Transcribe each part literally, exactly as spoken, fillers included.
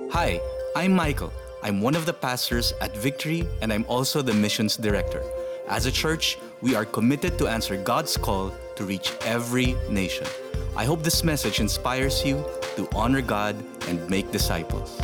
Hi, I'm Michael. I'm one of the pastors at Victory, and I'm also the missions director. As a church, we are committed to answer God's call to reach every nation. I hope this message inspires you to honor God and make disciples.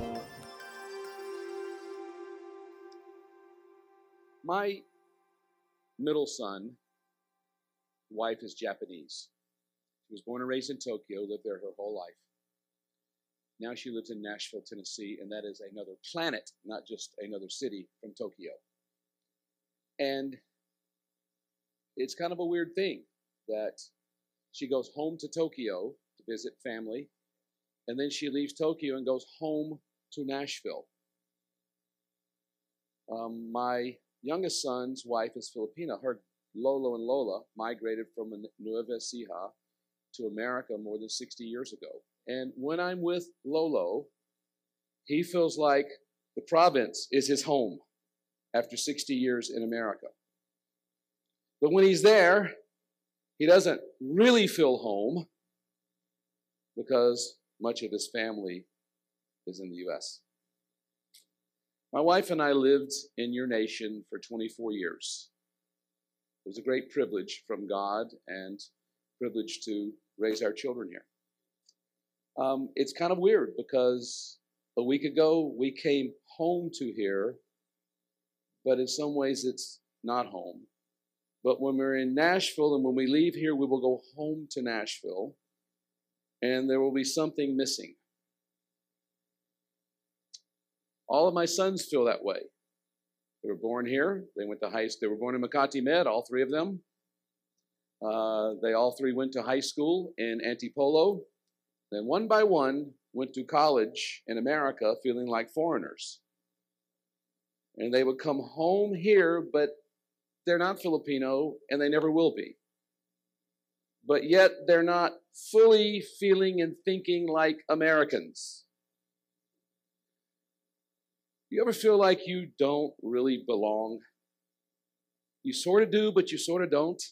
My middle son, wife is Japanese. She was born and raised in Tokyo, lived there her whole life. Now she lives in Nashville, Tennessee, and that is another planet, not just another city from Tokyo. And it's kind of a weird thing that she goes home to Tokyo to visit family, and then she leaves Tokyo and goes home to Nashville. Um, my youngest son's wife is Filipina. Her Lolo and Lola migrated from Nueva Ecija to America more than sixty years ago. And when I'm with Lolo, he feels like the province is his home after sixty years in America. But when he's there, he doesn't really feel home because much of his family is in the U S. My wife and I lived in your nation for twenty-four years. It was a great privilege from God and privilege to raise our children here. Um, it's kind of weird because a week ago we came home to here, but in some ways it's not home. But when we're in Nashville and when we leave here, we will go home to Nashville, and there will be something missing. All of my sons feel that way. They were born here. They went to high. They were born in Makati Med, all three of them. Uh, they all three went to high school in Antipolo. Then one by one went to college in America feeling like foreigners. And they would come home here, but they're not Filipino, and they never will be. But yet they're not fully feeling and thinking like Americans. You ever feel like you don't really belong? You sort of do, but you sort of don't.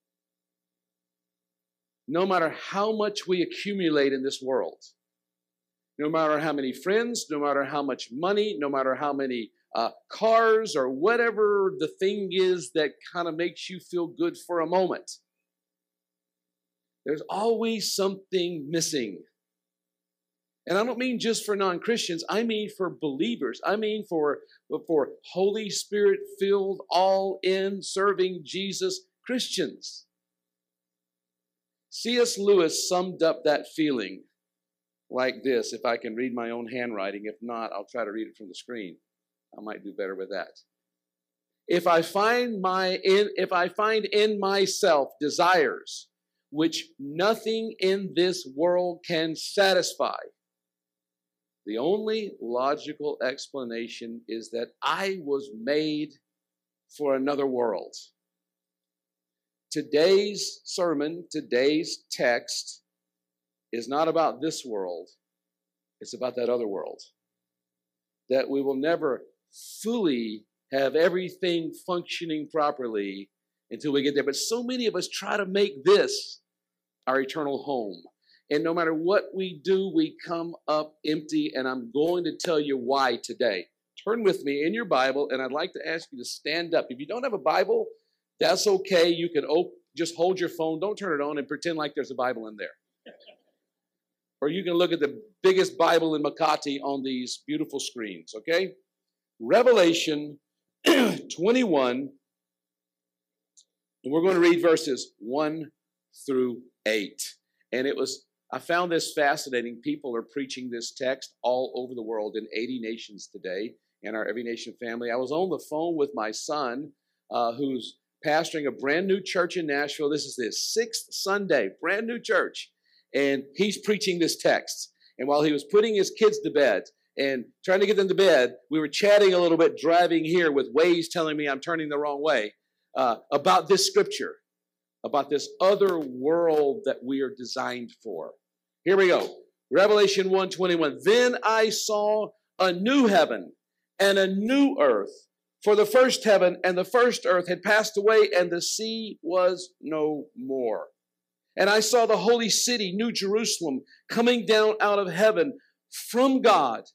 No matter how much we accumulate in this world, no matter how many friends, no matter how much money, no matter how many uh, cars or whatever the thing is that kind of makes you feel good for a moment, there's always something missing. And I don't mean just for non-Christians. I mean for believers. I mean for, for Holy Spirit-filled, all-in, serving Jesus Christians. C S Lewis summed up that feeling like this, if I can read my own handwriting. If not, I'll try to read it from the screen. I might do better with that. If I find my in, if I find in myself desires which nothing in this world can satisfy, the only logical explanation is that I was made for another world. Today's sermon, today's text is not about this world. It's about that other world. That we will never fully have everything functioning properly until we get there. But so many of us try to make this our eternal home. And no matter what we do, we come up empty. And I'm going to tell you why today. Turn with me in your Bible, and I'd like to ask you to stand up. If you don't have a Bible, that's okay. You can op- just hold your phone. Don't turn it on and pretend like there's a Bible in there. Or you can look at the biggest Bible in Makati on these beautiful screens, okay? Revelation twenty-one, and we're going to read verses one through eight. And it was, I found this fascinating. People are preaching this text all over the world in eighty nations today in our Every Nation family. I was on the phone with my son, uh, who's pastoring a brand new church in Nashville. This is his sixth Sunday, brand new church. And he's preaching this text. And while he was putting his kids to bed and trying to get them to bed, we were chatting a little bit, driving here with Waze telling me I'm turning the wrong way, uh, about this scripture, about this other world that we are designed for. Here we go. Revelation one twenty-one. Then I saw a new heaven and a new earth. For the first heaven and the first earth had passed away, and the sea was no more. And I saw the holy city, New Jerusalem, coming down out of heaven from God,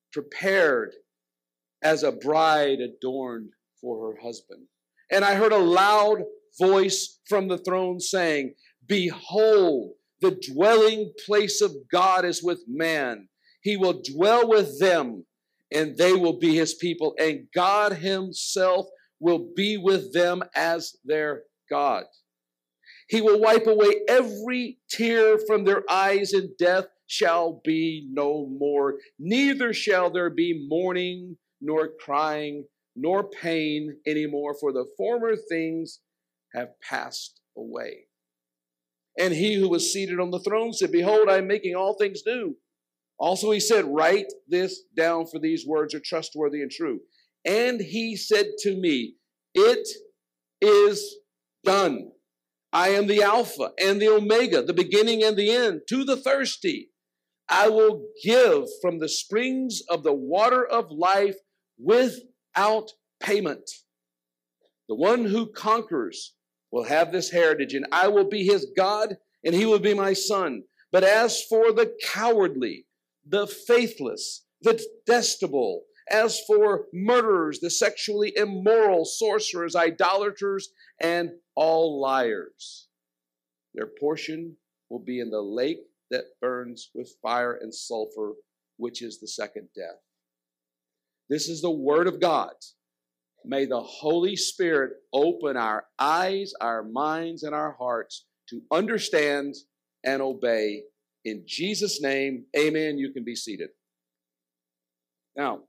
prepared as a bride adorned for her husband. And I heard a loud voice from the throne saying, behold, the dwelling place of God is with man. He will dwell with them, and they will be his people. And God himself will be with them as their God. He will wipe away every tear from their eyes, and death shall be no more. Neither shall there be mourning, nor crying, nor pain anymore, for the former things have passed away. And he who was seated on the throne said, behold, I am making all things new. Also he said, write this down, for these words are trustworthy and true. And he said to me, it is done. I am the Alpha and the Omega, the beginning and the end. To the thirsty, I will give from the springs of the water of life without payment. The one who conquers will have this heritage, and I will be his God, and he will be my son. But as for the cowardly, the faithless, the detestable, as for murderers, the sexually immoral, sorcerers, idolaters, and all liars, their portion will be in the lake that burns with fire and sulfur, which is the second death. This is the word of God. May the Holy Spirit open our eyes, our minds, and our hearts to understand and obey. In Jesus' name, amen. You can be seated. Now,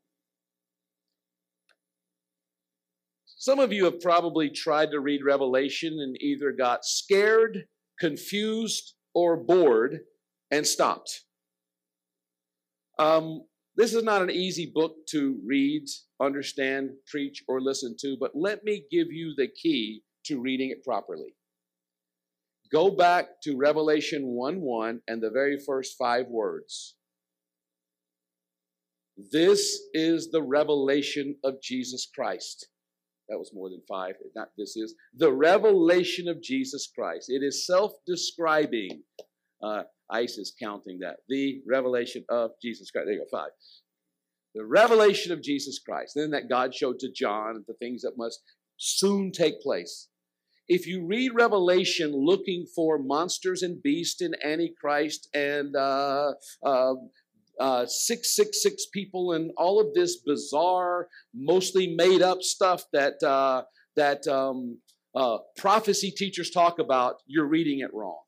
some of you have probably tried to read Revelation and either got scared, confused, or bored and stopped. Um, this is not an easy book to read, understand, preach, or listen to, but let me give you the key to reading it properly. Go back to Revelation one one and the very first five words. This is the revelation of Jesus Christ. That was more than five. Not this is the revelation of Jesus Christ. It is self-describing. Uh, ICE is counting that. The revelation of Jesus Christ. There you go, five. The revelation of Jesus Christ. Then that God showed to John the things that must soon take place. If you read Revelation looking for monsters and beasts and Antichrist and uh, uh, uh, six six six people and all of this bizarre, mostly made up stuff that uh, that um, uh, prophecy teachers talk about, you're reading it wrong.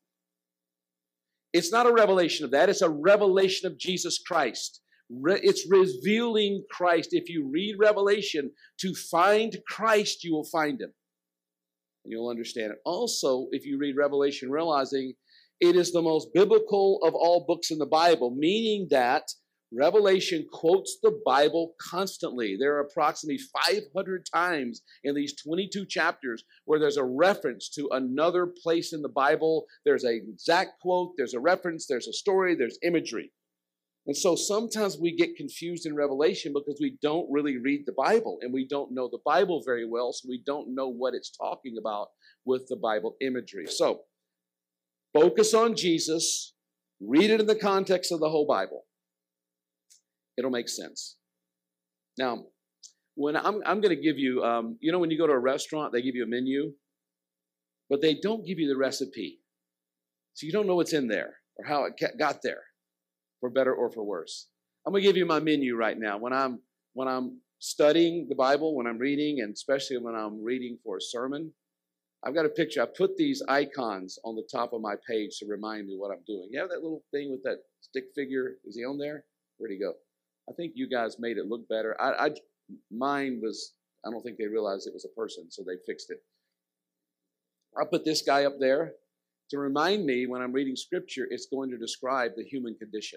It's not a revelation of that. It's a revelation of Jesus Christ. Re- it's revealing Christ. If you read Revelation to find Christ, you will find him. And you'll understand it. Also, if you read Revelation, realizing it is the most biblical of all books in the Bible, meaning that Revelation quotes the Bible constantly. There are approximately five hundred times in these twenty-two chapters where there's a reference to another place in the Bible. There's an exact quote, there's a reference, there's a story, there's imagery. And so sometimes we get confused in Revelation because we don't really read the Bible and we don't know the Bible very well, so we don't know what it's talking about with the Bible imagery. So focus on Jesus, read it in the context of the whole Bible. It'll make sense. Now, when I'm, I'm going to give you, um, you know, when you go to a restaurant, they give you a menu, but they don't give you the recipe. So you don't know what's in there or how it got there, for better or for worse. I'm going to give you my menu right now. When I'm, when I'm studying the Bible, when I'm reading, and especially when I'm reading for a sermon, I've got a picture. I put these icons on the top of my page to remind me what I'm doing. You have that little thing with that stick figure? Is he on there? Where'd he go? I think you guys made it look better. I, I, mine was, I don't think they realized it was a person, so they fixed it. I'll put this guy up there to remind me when I'm reading Scripture, it's going to describe the human condition,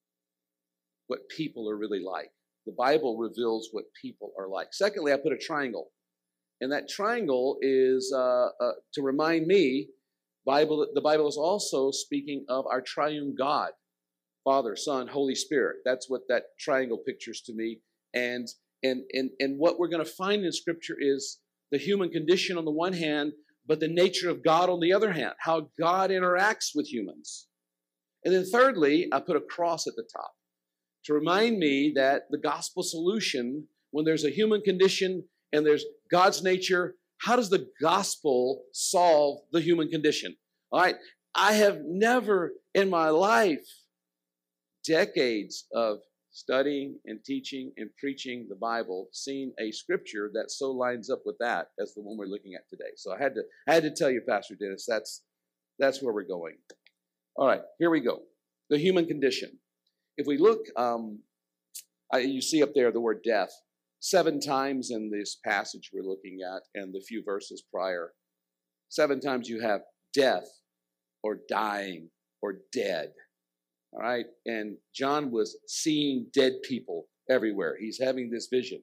what people are really like. The Bible reveals what people are like. Secondly, I put a triangle. And that triangle is uh, uh, to remind me, Bible. the Bible is also speaking of our triune God. Father, Son, Holy Spirit. That's what that triangle pictures to me. And, and, and, and what we're going to find in Scripture is the human condition on the one hand, but the nature of God on the other hand, how God interacts with humans. And then thirdly, I put a cross at the top to remind me that the gospel solution, when there's a human condition and there's God's nature, how does the gospel solve the human condition? All right. I have never in my life, decades of studying and teaching and preaching the Bible, seen a scripture that so lines up with that as the one we're looking at today. So I had to, I had to tell you, Pastor Dennis, that's, that's where we're going. All right, here we go. The human condition. If we look, um, I, you see up there the word death seven times in this passage we're looking at and the few verses prior. Seven times you have death or dying or dead. All right, and John was seeing dead people everywhere. He's having this vision,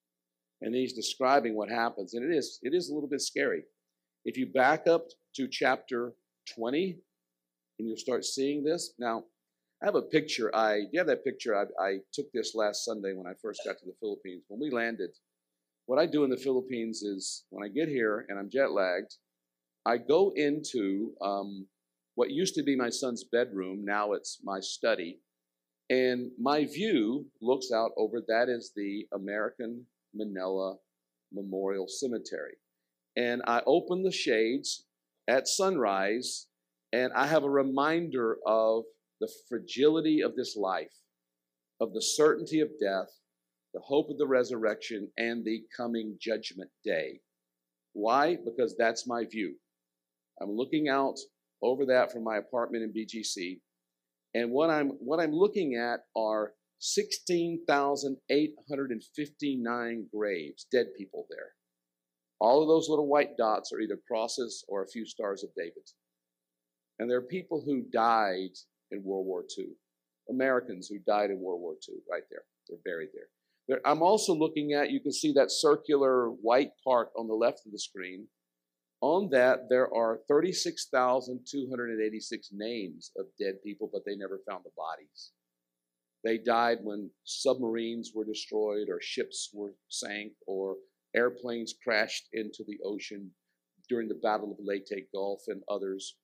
and he's describing what happens, and it is it is a little bit scary. If you back up to chapter twenty, and you'll start seeing this. Now, I have a picture. I do you have that picture? I, I took this last Sunday when I first got to the Philippines. When we landed, what I do in the Philippines is when I get here and I'm jet lagged, I go into um, what used to be my son's bedroom. Now it's my study. And my view looks out over, that is the American Manila Memorial Cemetery. And I open the shades at sunrise, and I have a reminder of the fragility of this life, of the certainty of death, the hope of the resurrection, and the coming judgment day. Why? Because that's my view. I'm looking out over that from my apartment in B G C. And what I'm what I'm looking at are sixteen thousand eight hundred fifty-nine graves, dead people there. All of those little white dots are either crosses or a few stars of David. And there are people who died in World War Two, Americans who died in World War Two, right there. They're buried there. there. I'm also looking at, you can see that circular white part on the left of the screen. On that, there are thirty-six thousand two hundred eighty-six names of dead people, but they never found the bodies. They died when submarines were destroyed or ships were sank or airplanes crashed into the ocean during the Battle of Leyte Gulf and others.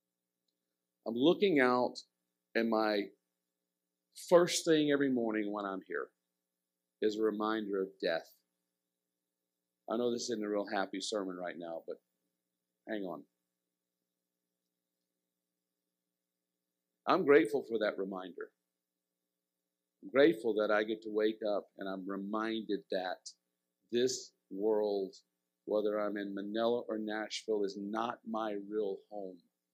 I'm looking out, and my first thing every morning when I'm here is a reminder of death. I know this isn't a real happy sermon right now, but hang on. I'm grateful for that reminder. I'm grateful that I get to wake up and I'm reminded that this world, whether I'm in Manila or Nashville, is not my real home.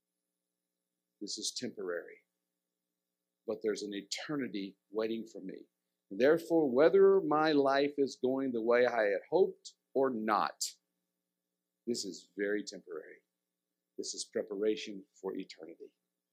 This is temporary. But there's an eternity waiting for me. Therefore, whether my life is going the way I had hoped or not, this is very temporary. This is preparation for eternity.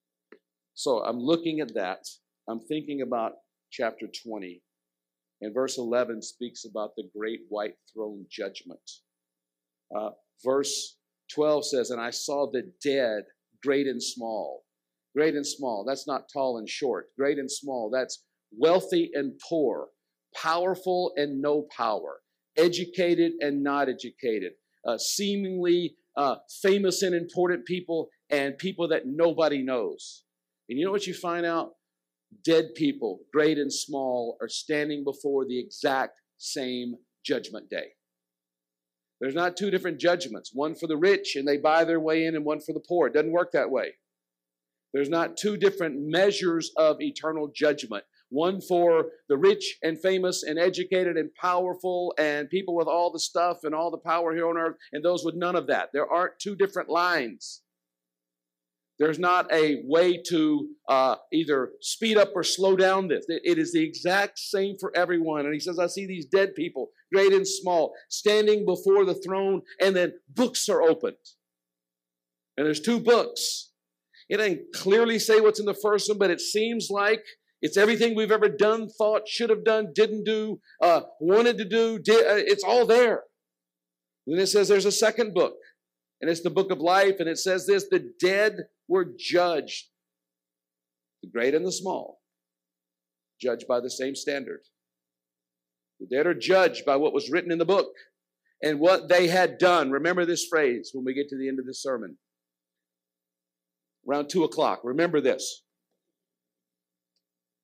So I'm looking at that. I'm thinking about chapter twenty. And verse eleven speaks about the great white throne judgment. Uh, verse twelve says, and I saw the dead, great and small. Great and small. That's not tall and short. Great and small. That's wealthy and poor. Powerful and no power. Educated and not educated. Uh, seemingly uh, famous and important people and people that nobody knows. And you know what you find out? Dead people, great and small, are standing before the exact same judgment day. There's not two different judgments, one for the rich and they buy their way in and one for the poor. It doesn't work that way. There's not two different measures of eternal judgment. One for the rich and famous and educated and powerful and people with all the stuff and all the power here on earth and those with none of that. There aren't two different lines. There's not a way to uh, either speed up or slow down this. It is the exact same for everyone. And he says, I see these dead people, great and small, standing before the throne, and then books are opened. And there's two books. It doesn't clearly say what's in the first one, but it seems like it's everything we've ever done, thought, should have done, didn't do, uh, wanted to do. Did, uh, it's all there. And then it says there's a second book, and it's the book of life, and it says this, the dead were judged, the great and the small, judged by the same standard. The dead are judged by what was written in the book and what they had done. Remember this phrase when we get to the end of this sermon. Around two o'clock, remember this.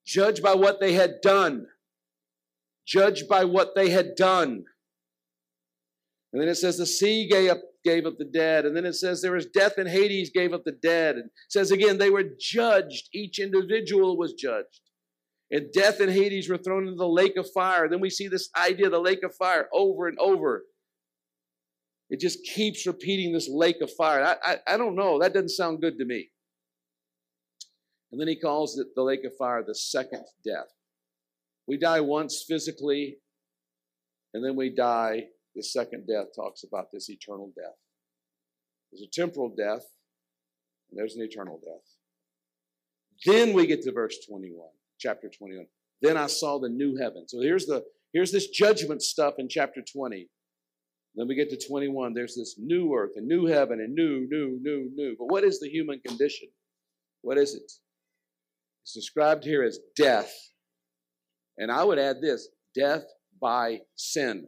Judged by what they had done. Judged by what they had done. And then it says the sea gave up, gave up the dead. And then it says there was death and Hades gave up the dead. And it says again, they were judged. Each individual was judged. And death and Hades were thrown into the lake of fire. Then we see this idea of the lake of fire over and over. It just keeps repeating this lake of fire. I, I, I don't know. That doesn't sound good to me. And then he calls it the lake of fire the second death. We die once physically, and then we die. The second death talks about this eternal death. There's a temporal death, and there's an eternal death. Then we get to verse twenty-one, chapter twenty-one. Then I saw the new heaven. So here's the here's this judgment stuff in chapter twenty. Then we get to twenty-one. There's this new earth, a new heaven, and new, new, new, new. But what is the human condition? What is it? It's described here as death. And I would add this, death by sin.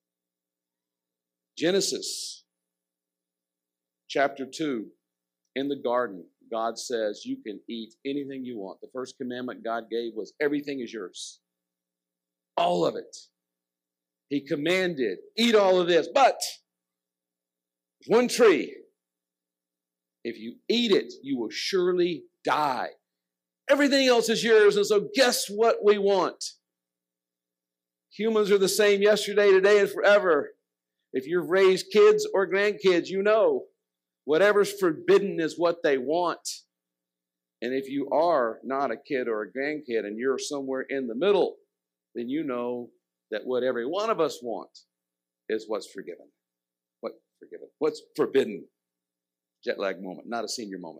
Genesis chapter two, in the garden, God says you can eat anything you want. The first commandment God gave was everything is yours. All of it. He commanded, eat all of this, but there's one tree. If you eat it, you will surely die. Everything else is yours, and so guess what we want? Humans are the same yesterday, today, and forever. If you've raised kids or grandkids, you know whatever's forbidden is what they want. And if you are not a kid or a grandkid and you're somewhere in the middle, then you know that what every one of us want is what's forgiven. What forgiven? What's forbidden? Jet lag moment, not a senior moment.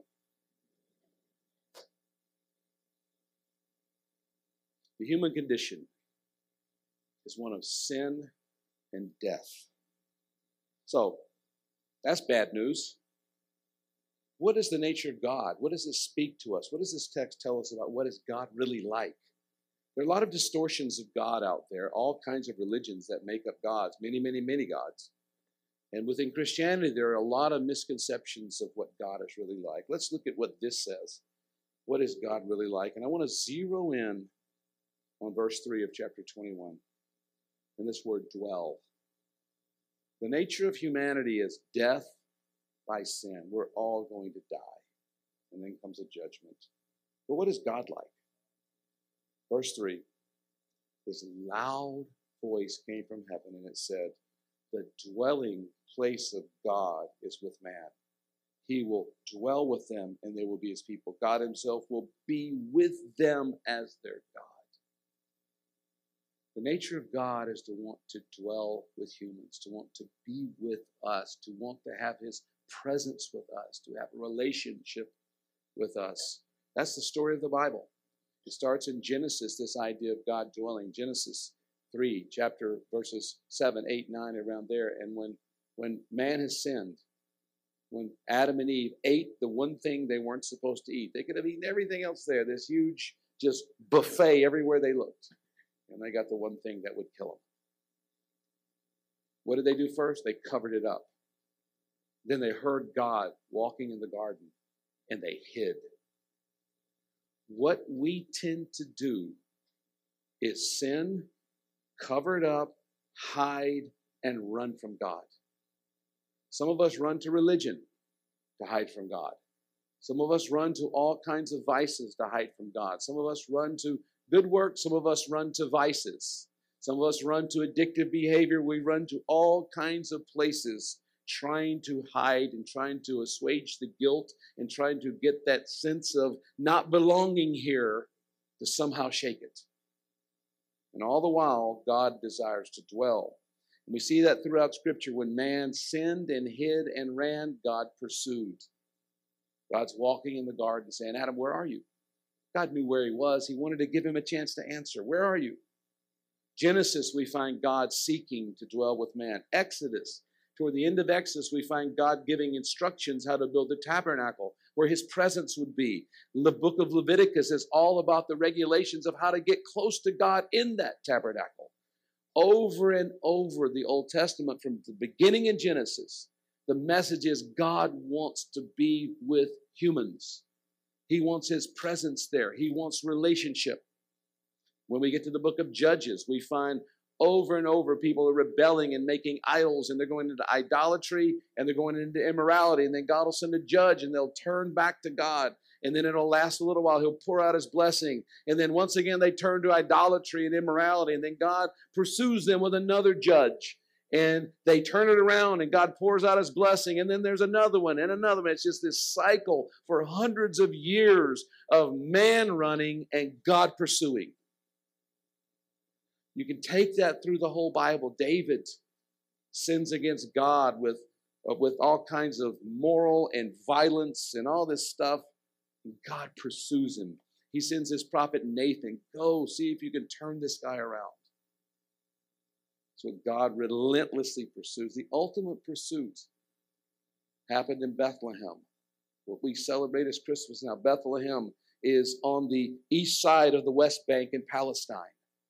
The human condition is one of sin and death. So, that's bad news. What is the nature of God? What does this speak to us? What does this text tell us about what is God really like? There are a lot of distortions of God out there, all kinds of religions that make up gods, many, many, many gods. And within Christianity, there are a lot of misconceptions of what God is really like. Let's look at what this says. What is God really like? And I want to zero in on verse three of chapter twenty-one, and this word dwell. The nature of humanity is death by sin. We're all going to die. And then comes a judgment. But what is God like? Verse three, this loud voice came from heaven, and it said, the dwelling place of God is with man. He will dwell with them, and they will be his people. God himself will be with them as their God. The nature of God is to want to dwell with humans, to want to be with us, to want to have his presence with us, to have a relationship with us. That's the story of the Bible. It starts in Genesis, this idea of God dwelling. Genesis three, chapter verses seven, eight, nine, around there. And when, when man has sinned, when Adam and Eve ate the one thing they weren't supposed to eat, they could have eaten everything else there, this huge just buffet everywhere they looked. And they got the one thing that would kill them. What did they do first? They covered it up. Then they heard God walking in the garden, and they hid. What we tend to do is sin, cover it up, hide, and run from God. Some of us run to religion to hide from God. Some of us run to all kinds of vices to hide from God. Some of us run to good work. Some of us run to vices. Some of us run to addictive behavior. We run to all kinds of places trying to hide and trying to assuage the guilt and trying to get that sense of not belonging here to somehow shake it. And all the while, God desires to dwell. And we see that throughout Scripture. When man sinned and hid and ran, God pursued. God's walking in the garden saying, Adam, where are you? God knew where he was. He wanted to give him a chance to answer. Where are you? Genesis, we find God seeking to dwell with man. Exodus, toward the end of Exodus, we find God giving instructions how to build the tabernacle, where his presence would be. The book of Leviticus is all about the regulations of how to get close to God in that tabernacle. Over and over the Old Testament, from the beginning in Genesis, the message is God wants to be with humans. He wants his presence there. He wants relationship. When we get to the book of Judges, we find over and over people are rebelling and making idols, and they're going into idolatry and they're going into immorality, and then God will send a judge and they'll turn back to God, and then it'll last a little while. He'll pour out his blessing, and then once again they turn to idolatry and immorality, and then God pursues them with another judge, and they turn it around and God pours out his blessing, and then there's another one and another one. It's just this cycle for hundreds of years of man running and God pursuing. You can take that through the whole Bible. David sins against God with, uh, with all kinds of moral and violence and all this stuff. And God pursues him. He sends his prophet Nathan, go see if you can turn this guy around. So God relentlessly pursues. The ultimate pursuit happened in Bethlehem. What we celebrate as Christmas now. Bethlehem is on the east side of the West Bank in Palestine,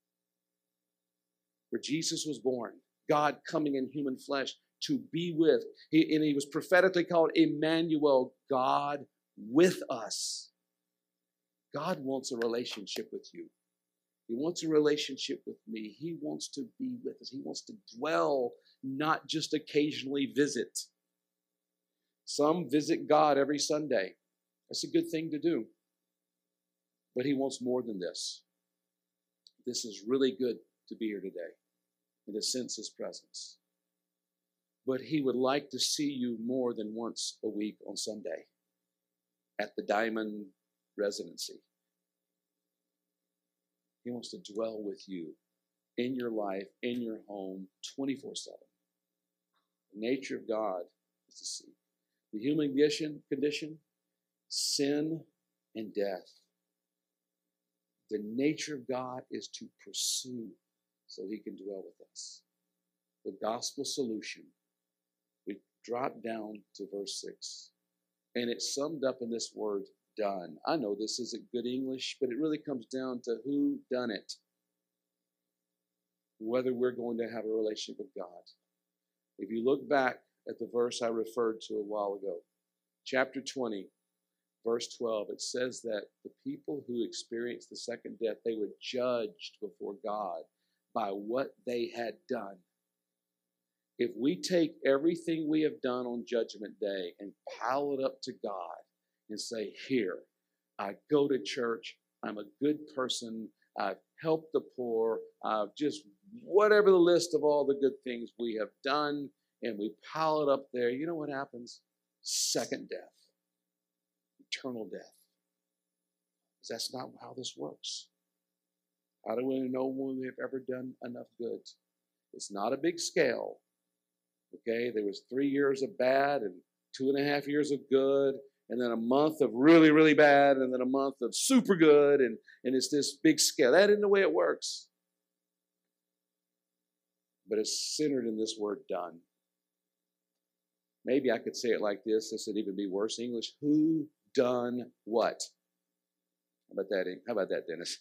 where Jesus was born, God coming in human flesh to be with. He, and he was prophetically called Emmanuel, God with us. God wants a relationship with you. He wants a relationship with me. He wants to be with us. He wants to dwell, not just occasionally visit. Some visit God every Sunday. That's a good thing to do. But he wants more than this. This is really good to be here today and to sense his presence. But he would like to see you more than once a week on Sunday at the Diamond Residency. He wants to dwell with you in your life, in your home, twenty-four seven. The nature of God is to see. The human condition, condition, sin and death. The nature of God is to pursue so he can dwell with us. The gospel solution. We drop down to verse six. And it's summed up in this word, done. I know this isn't good English, but it really comes down to who done it. Whether we're going to have a relationship with God. If you look back at the verse I referred to a while ago, chapter twenty, verse twelve, it says that the people who experienced the second death, they were judged before God by what they had done. If we take everything we have done on Judgment Day and pile it up to God and say, here, I go to church, I'm a good person, I've helped the poor, I've just, whatever the list of all the good things we have done, and we pile it up there, you know what happens? Second death. Eternal death. That's not how this works. How do we know when we have ever done enough good? It's not a big scale. Okay, there was three years of bad and two and a half years of good, and then a month of really, really bad, and then a month of super good, and, and it's this big scale. That isn't the way it works. But it's centered in this word, done. Maybe I could say it like this. This would even be worse English. Who done what? How about that? How about that, Dennis?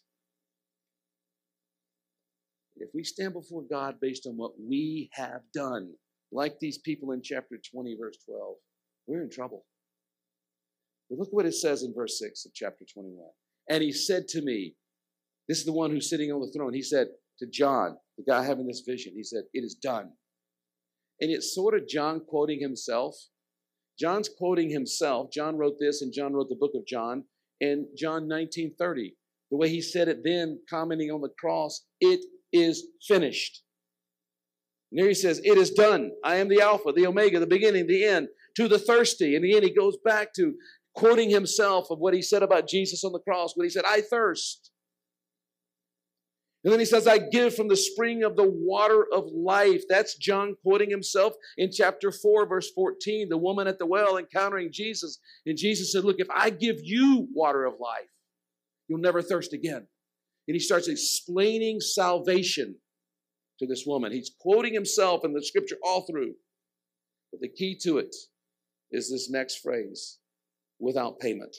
If we stand before God based on what we have done, like these people in chapter twenty, verse twelve, we're in trouble. But look what it says in verse six of chapter twenty-one. And he said to me, this is the one who's sitting on the throne. He said to John, the guy having this vision, he said, it is done. And it's sort of John quoting himself. John's quoting himself. John wrote this, and John wrote the book of John in John nineteen thirty. The way he said it then, commenting on the cross, it is finished. And there he says, it is done. I am the Alpha, the Omega, the beginning, the end. To the thirsty. In the end, he goes back to quoting himself of what he said about Jesus on the cross, when he said, I thirst. And then he says, I give from the spring of the water of life. That's John quoting himself in chapter four, verse fourteen, the woman at the well encountering Jesus. And Jesus said, look, if I give you water of life, you'll never thirst again. And he starts explaining salvation to this woman. He's quoting himself in the scripture all through. But the key to it is this next phrase, without payment.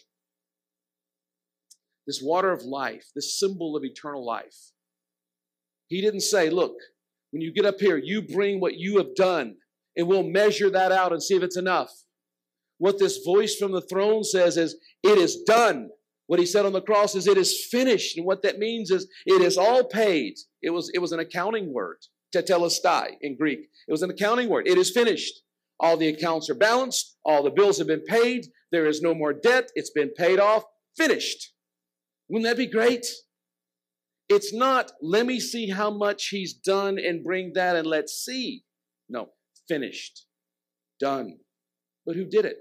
This water of life, this symbol of eternal life. He didn't say, look, when you get up here, you bring what you have done, and we'll measure that out and see if it's enough. What this voice from the throne says is, it is done. What he said on the cross is, it is finished. And what that means is, it is all paid. It was, it was an accounting word, tetelestai in Greek. It was an accounting word. It is finished. All the accounts are balanced. All the bills have been paid. There is no more debt. It's been paid off. Finished. Wouldn't that be great? It's not, let me see how much he's done and bring that and let's see. No, finished. Done. But who did it?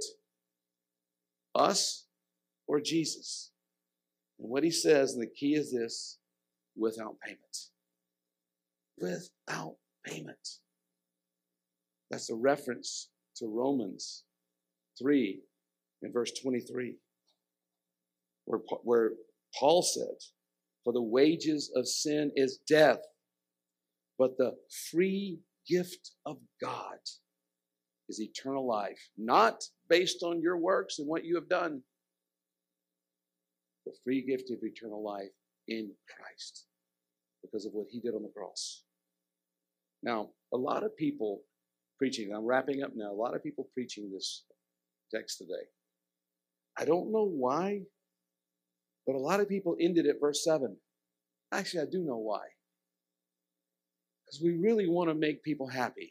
Us or Jesus? And what he says, and the key is this, without payment. Without payment. That's a reference to Romans three in verse twenty-three, where, where Paul said, for the wages of sin is death, but the free gift of God is eternal life, not based on your works and what you have done. The free gift of eternal life in Christ because of what he did on the cross. Now, a lot of people preaching, I'm wrapping up now, a lot of people preaching this text today. I don't know why, but a lot of people ended at verse seven. Actually, I do know why. Because we really want to make people happy.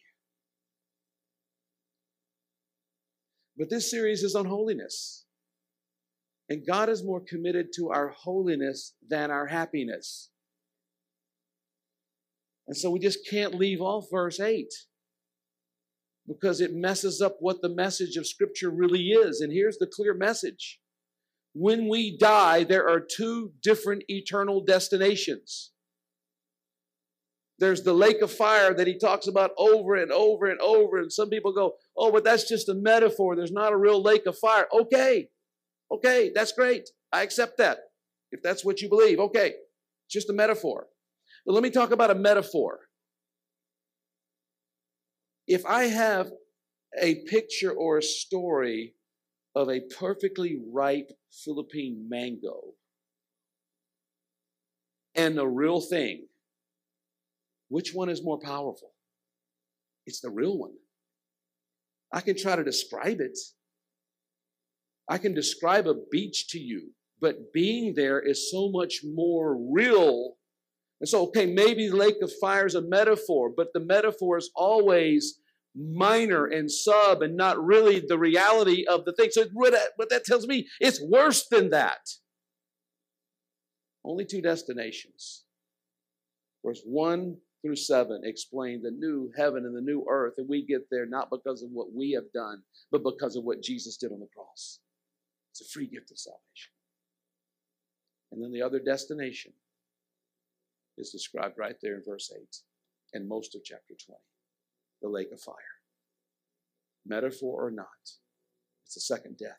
But this series is on holiness. And God is more committed to our holiness than our happiness. And so we just can't leave off verse eight, because it messes up what the message of Scripture really is. And here's the clear message. When we die, there are two different eternal destinations. There's the lake of fire that he talks about over and over and over. And some people go, oh, but that's just a metaphor. There's not a real lake of fire. Okay. Okay, that's great. I accept that. If that's what you believe, okay. It's just a metaphor. But let me talk about a metaphor. If I have a picture or a story of a perfectly ripe Philippine mango and the real thing, which one is more powerful? It's the real one. I can try to describe it. I can describe a beach to you, but being there is so much more real. And so, okay, maybe the lake of fire is a metaphor, but the metaphor is always minor and sub and not really the reality of the thing. So what that, what that tells me, it's worse than that. Only two destinations. Verse one through seven explain the new heaven and the new earth, and we get there not because of what we have done, but because of what Jesus did on the cross. It's a free gift of salvation. And then the other destination is described right there in verse eight and most of chapter twenty. The lake of fire. Metaphor or not, it's a second death.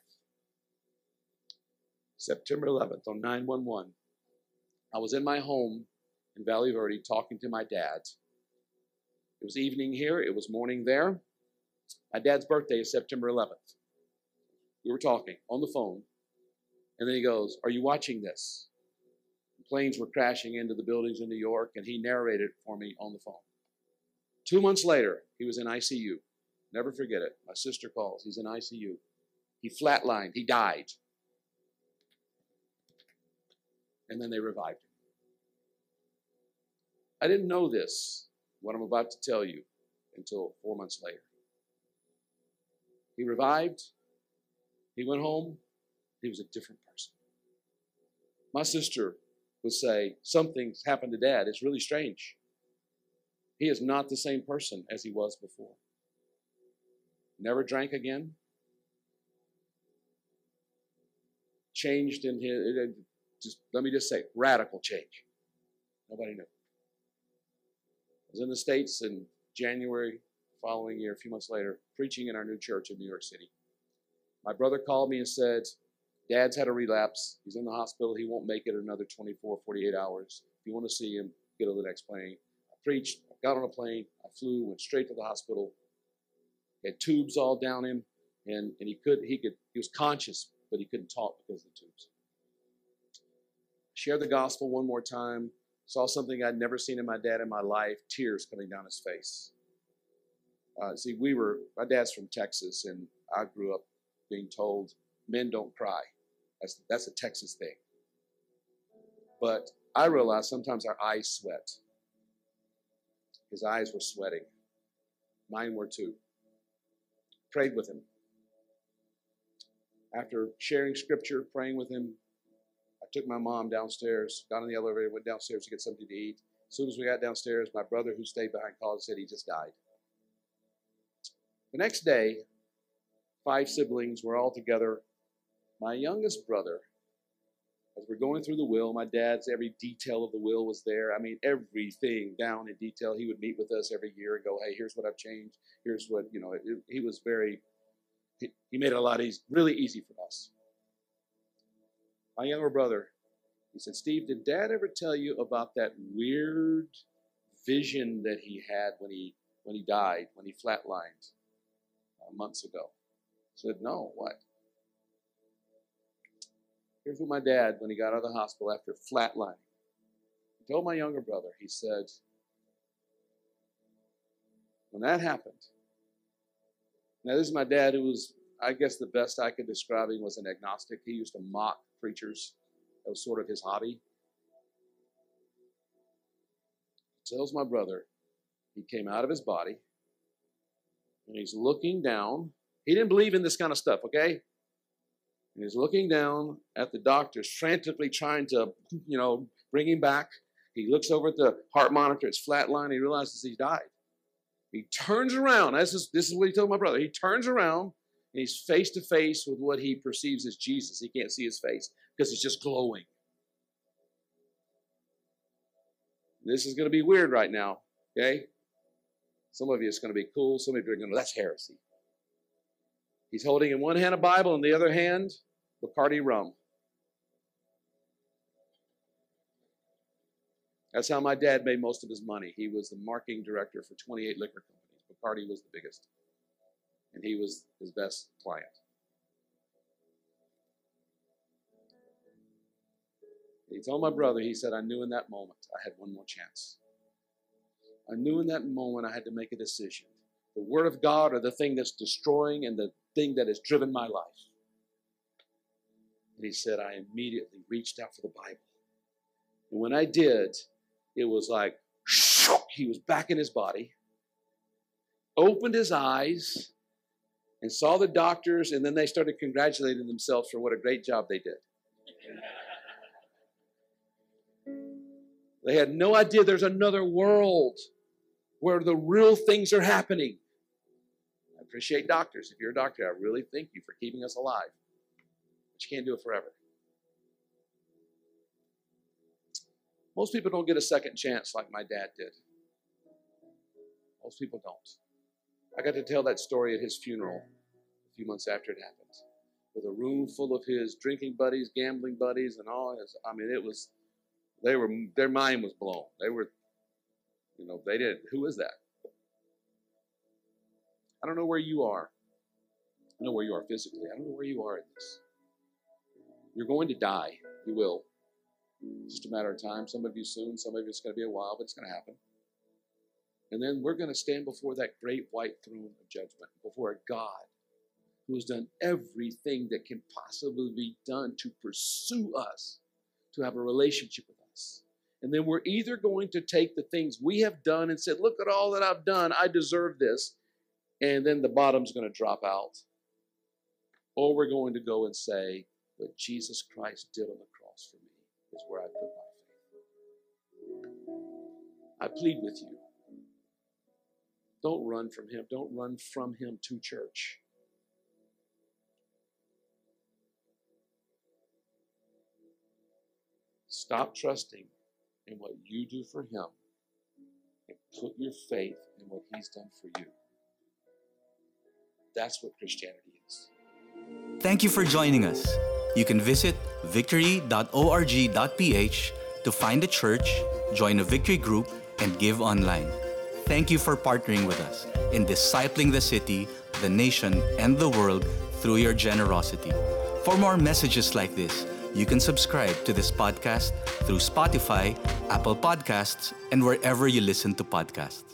September eleventh on nine one one, I was in my home in Valley Verde talking to my dad. It was evening here, it was morning there. My dad's birthday is September eleventh. We were talking on the phone, and then he goes, are you watching this? Planes were crashing into the buildings in New York, and he narrated it for me on the phone. Two months later, he was in I C U. Never forget it. My sister calls. He's in I C U. He flatlined. He died. And then they revived him. I didn't know this, what I'm about to tell you, until four months later. He revived. He went home. He was a different person. My sister would say, something's happened to Dad. It's really strange. He is not the same person as he was before. Never drank again. Changed in his, just let me just say, radical change. Nobody knew. I was in the States in January following year, a few months later, preaching in our new church in New York City. My brother called me and said, Dad's had a relapse. He's in the hospital. He won't make it another twenty-four, forty-eight hours. If you want to see him, get on the next plane. I preached. I got on a plane. I flew, went straight to the hospital. He had tubes all down him, and, and he could he could he was conscious, but he couldn't talk because of the tubes. Shared the gospel one more time. Saw something I'd never seen in my dad in my life. Tears coming down his face. Uh, see, we were my dad's from Texas, and I grew up being told men don't cry. That's that's a Texas thing. But I realized sometimes our eyes sweat. His eyes were sweating. Mine were too. Prayed with him. After sharing scripture, praying with him, I took my mom downstairs, got in the elevator, went downstairs to get something to eat. As soon as we got downstairs, my brother, who stayed behind, called and said he just died. The next day, five siblings were all together. My youngest brother, as we're going through the will, my dad's every detail of the will was there. I mean, everything down in detail. He would meet with us every year and go, hey, here's what I've changed. Here's what, you know, it, he was very, he, he made it a lot easy, really easy for us. My younger brother, he said, Steve, did Dad ever tell you about that weird vision that he had when he when he died, when he flatlined uh, months ago? I said, no, what? Here's what my dad, when he got out of the hospital after flatlining, he told my younger brother, he said, when that happened, now this is my dad who was, I guess the best I could describe him was an agnostic. He used to mock preachers. That was sort of his hobby. He tells my brother, he came out of his body, and he's looking down. He didn't believe in this kind of stuff, okay? And he's looking down at the doctors, frantically trying to, you know, bring him back. He looks over at the heart monitor. It's flatline. He realizes he died. He turns around. This is, this is what he told my brother. He turns around, and he's face to face with what he perceives as Jesus. He can't see his face because it's just glowing. This is going to be weird right now, okay? Some of you, it's going to be cool. Some of you are going to, that's heresy. He's holding in one hand a Bible, and the other hand, Bacardi rum. That's how my dad made most of his money. He was the marketing director for twenty-eight liquor companies. Bacardi was the biggest. And he was his best client. He told my brother, he said, I knew in that moment I had one more chance. I knew in that moment I had to make a decision. The Word of God or the thing that's destroying and the thing that has driven my life. And he said, I immediately reached out for the Bible. And when I did, it was like, he was back in his body, opened his eyes, and saw the doctors, and then they started congratulating themselves for what a great job they did. They had no idea there's another world where the real things are happening. I appreciate doctors. If you're a doctor, I really thank you for keeping us alive. But you can't do it forever. Most people don't get a second chance like my dad did. Most people don't. I got to tell that story at his funeral a few months after it happened. With a room full of his drinking buddies, gambling buddies, and all his, I mean, it was, they were, their mind was blown. They were, you know, they didn't, who is that? I don't know where you are. I know where you are physically. I don't know where you are in this. You're going to die. You will. It's just a matter of time. Some of you soon. Some of you it's going to be a while, but it's going to happen. And then we're going to stand before that great white throne of judgment, before a God who has done everything that can possibly be done to pursue us, to have a relationship with us. And then we're either going to take the things we have done and say, look at all that I've done. I deserve this. And then the bottom's going to drop out. Or we're going to go and say, what Jesus Christ did on the cross for me is where I put my faith. I plead with you. Don't run from him. Don't run from him to church. Stop trusting in what you do for him and put your faith in what he's done for you. That's what Christianity is. Thank you for joining us. You can visit victory dot org dot p h to find a church, join a Victory group, and give online. Thank you for partnering with us in discipling the city, the nation, and the world through your generosity. For more messages like this, you can subscribe to this podcast through Spotify, Apple Podcasts, and wherever you listen to podcasts.